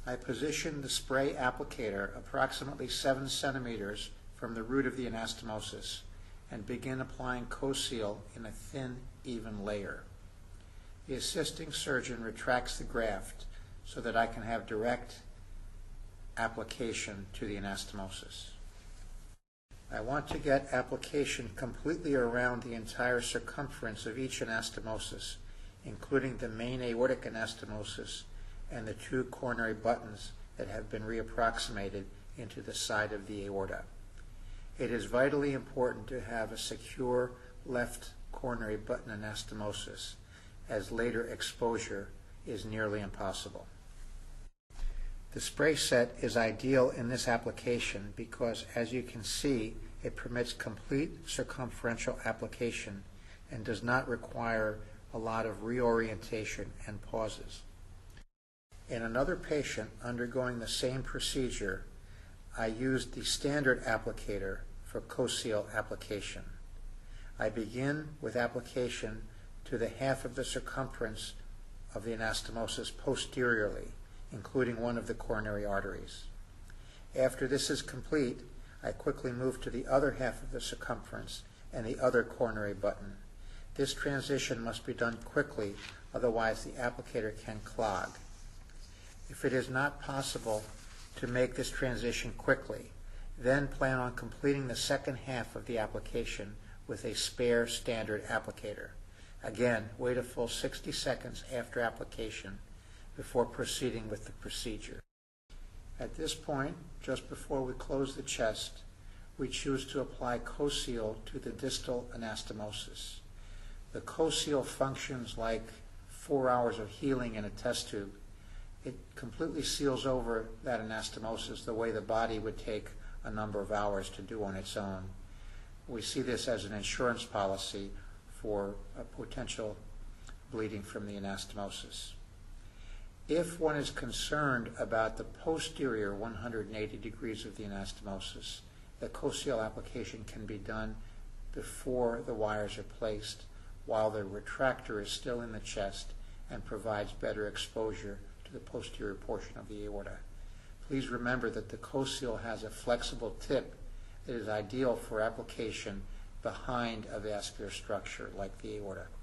I position the spray applicator approximately 7 centimeters from the root of the anastomosis and begin applying Co-Seal in a thin, even layer. The assisting surgeon retracts the graft so that I can have direct application to the anastomosis. I want to get application completely around the entire circumference of each anastomosis, including the main aortic anastomosis and the 2 coronary buttons that have been reapproximated into the side of the aorta. It is vitally important to have a secure left coronary button anastomosis, as later exposure is nearly impossible. The spray set is ideal in this application because, as you can see, it permits complete circumferential application and does not require a lot of reorientation and pauses. In another patient undergoing the same procedure, I used the standard applicator for Co-Seal application. I begin with application to the half of the circumference of the anastomosis posteriorly, including one of the coronary arteries. After this is complete, I quickly move to the other half of the circumference and the other coronary button. This transition must be done quickly, otherwise the applicator can clog. If it is not possible to make this transition quickly, then plan on completing the second half of the application with a spare standard applicator. Again, wait a full 60 seconds after application before proceeding with the procedure. At this point, just before we close the chest, we choose to apply Co-Seal to the distal anastomosis. The Co-Seal functions like 4 hours of healing in a test tube. It completely seals over that anastomosis the way the body would take a number of hours to do on its own. We see this as an insurance policy for a potential bleeding from the anastomosis. If one is concerned about the posterior 180 degrees of the anastomosis, the Co-Seal application can be done before the wires are placed while the retractor is still in the chest and provides better exposure to the posterior portion of the aorta. Please remember that the Co-Seal has a flexible tip that is ideal for application behind a vascular structure like the aorta.